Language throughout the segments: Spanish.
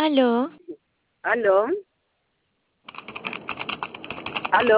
Aló, ¿Aló? ¿Aló?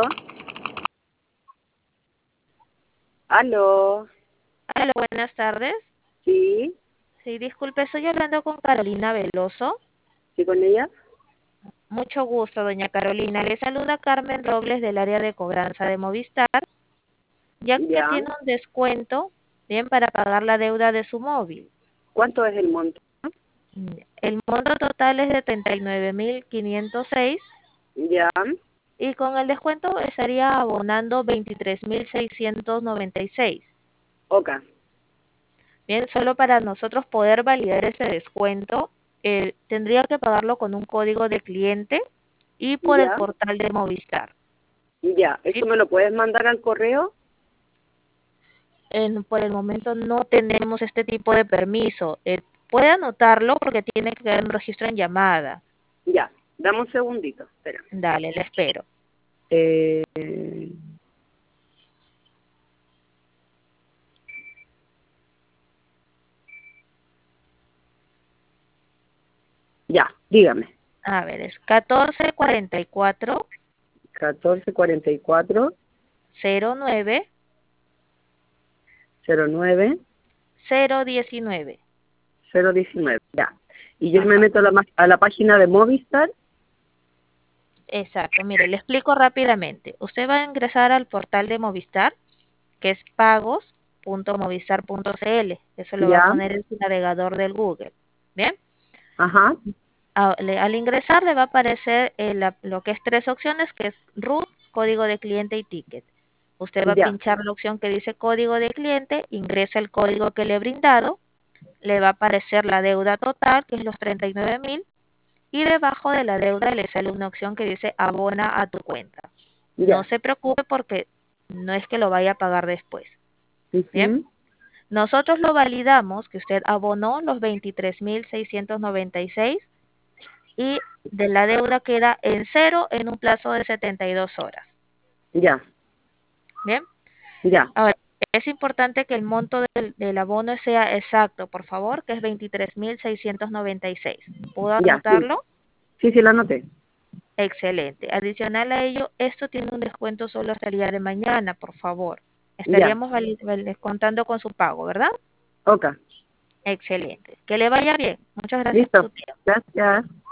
¿Aló? Hola, buenas tardes. ¿Sí? Sí, disculpe, estoy hablando con Carolina Veloso. ¿Sí con ella? Mucho gusto, doña Carolina. Le saluda Carmen Robles del área de cobranza de Movistar, ya que Ya. tiene un descuento, bien, para pagar la deuda de su móvil. ¿Cuánto es el monto? El monto total es de 39.506 Ya. y con el descuento estaría abonando 23.696. Oca. Bien, solo para nosotros poder validar ese descuento, tendría que pagarlo con un código de cliente y por el Ya. portal de Movistar. Ya. ¿Sí? ¿Eso me lo puedes mandar al correo? Por el momento no tenemos este tipo de permiso. Puede anotarlo porque tiene que quedar un registro en llamada. Ya. Dame un segundito. Espera. Dale, le espero. Eh, ya. Dígame. A ver, es 1444 1444 09 09 019. 019. Ya. Y yo me Ajá. meto a la página de Movistar. Exacto. Mire, le explico rápidamente. Usted va a ingresar al portal de Movistar, que es pagos.movistar.cl. Eso lo va a Ya. poner en su navegador del Google. Bien. Ajá. Al ingresar le va a aparecer lo que es tres opciones, que es root, código de cliente y ticket. Usted va a Ya. pinchar la opción que dice código de cliente, ingresa el código que le he brindado, le va a aparecer la deuda total, que es los 39.000, y debajo de la deuda le sale una opción que dice abona a tu cuenta. No Ya. se preocupe porque no es que lo vaya a pagar después. Bien, Ujú. nosotros lo validamos que usted abonó los 23.696 y de la deuda queda en cero en un plazo de 72 horas. Ya. Bien, Ya. ahora es importante que el monto del abono sea exacto, por favor, que es 23.696. ¿Puedo Ya. Sí. anotarlo? Sí, sí, la anoté. Excelente. Adicional a ello, esto tiene un descuento solo hasta el día de mañana, por favor. Ya. Estaríamos descontando con su pago, ¿verdad? Ok. Excelente. Que le vaya bien. Muchas gracias por Listo. su tiempo. Gracias.